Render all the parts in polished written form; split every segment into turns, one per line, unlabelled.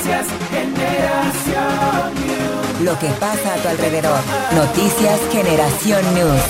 Noticias Generación News.
Lo que pasa a tu alrededor. Noticias Generación News.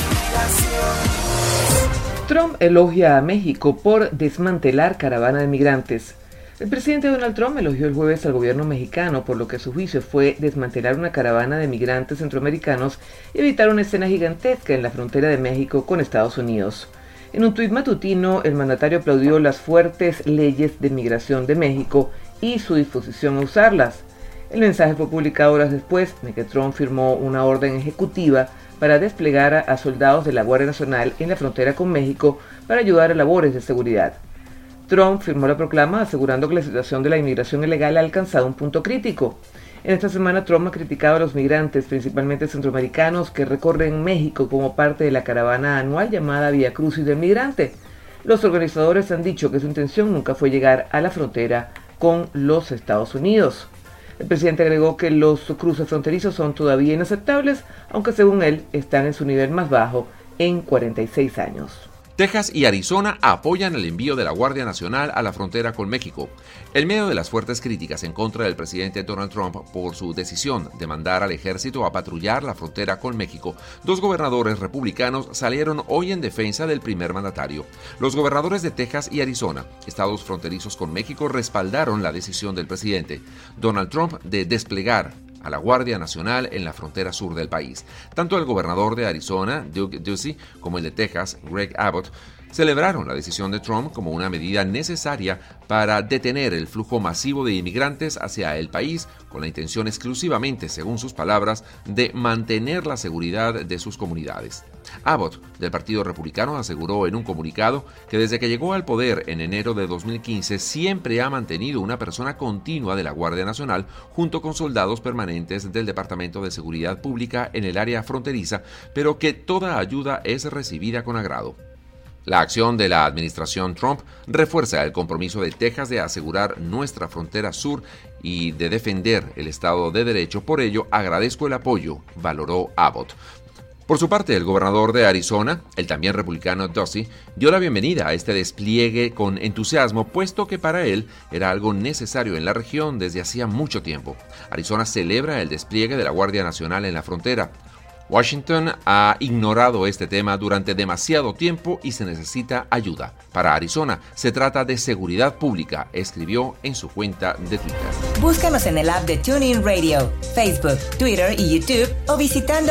Trump elogia a México por desmantelar caravana de migrantes. El presidente Donald Trump elogió el jueves al gobierno mexicano por lo que a su juicio fue desmantelar una caravana de migrantes centroamericanos y evitar una escena gigantesca en la frontera de México con Estados Unidos. En un tuit matutino, el mandatario aplaudió las fuertes leyes de migración de México y su disposición a usarlas. El mensaje fue publicado horas después de que Trump firmó una orden ejecutiva para desplegar a soldados de la Guardia Nacional en la frontera con México para ayudar a labores de seguridad. Trump firmó la proclama asegurando que la situación de la inmigración ilegal ha alcanzado un punto crítico. En esta semana Trump ha criticado a los migrantes, principalmente centroamericanos, que recorren México como parte de la caravana anual llamada Vía Crucis del Migrante. Los organizadores han dicho que su intención nunca fue llegar a la frontera con los Estados Unidos. El presidente agregó que los cruces fronterizos son todavía inaceptables, aunque según él están en su nivel más bajo en 46 años.
Texas y Arizona apoyan el envío de la Guardia Nacional a la frontera con México. En medio de las fuertes críticas en contra del presidente Donald Trump por su decisión de mandar al ejército a patrullar la frontera con México, dos gobernadores republicanos salieron hoy en defensa del primer mandatario. Los gobernadores de Texas y Arizona, estados fronterizos con México, respaldaron la decisión del presidente Donald Trump de desplegar a la Guardia Nacional en la frontera sur del país. Tanto el gobernador de Arizona, Doug Ducey, como el de Texas, Greg Abbott, celebraron la decisión de Trump como una medida necesaria para detener el flujo masivo de inmigrantes hacia el país, con la intención exclusivamente, según sus palabras, de mantener la seguridad de sus comunidades. Abbott, del Partido Republicano, aseguró en un comunicado que desde que llegó al poder en enero de 2015 siempre ha mantenido una persona continua de la Guardia Nacional junto con soldados permanentes del Departamento de Seguridad Pública en el área fronteriza, pero que toda ayuda es recibida con agrado. La acción de la administración Trump refuerza el compromiso de Texas de asegurar nuestra frontera sur y de defender el Estado de Derecho. Por ello, agradezco el apoyo, valoró Abbott. Por su parte, el gobernador de Arizona, el también republicano Ducey, dio la bienvenida a este despliegue con entusiasmo, puesto que para él era algo necesario en la región desde hacía mucho tiempo. Arizona celebra el despliegue de la Guardia Nacional en la frontera. Washington ha ignorado este tema durante demasiado tiempo y se necesita ayuda. Para Arizona, se trata de seguridad pública, escribió en su cuenta de Twitter.
Búscanos en el app de TuneIn Radio, Facebook, Twitter y YouTube o visitando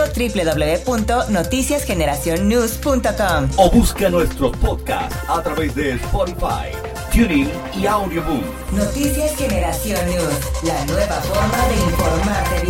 www.noticiasgeneracionnews.com.
O busca nuestros podcasts a través de Spotify, TuneIn y Audioboom.
Noticias Generación News, la nueva forma de informarte bien.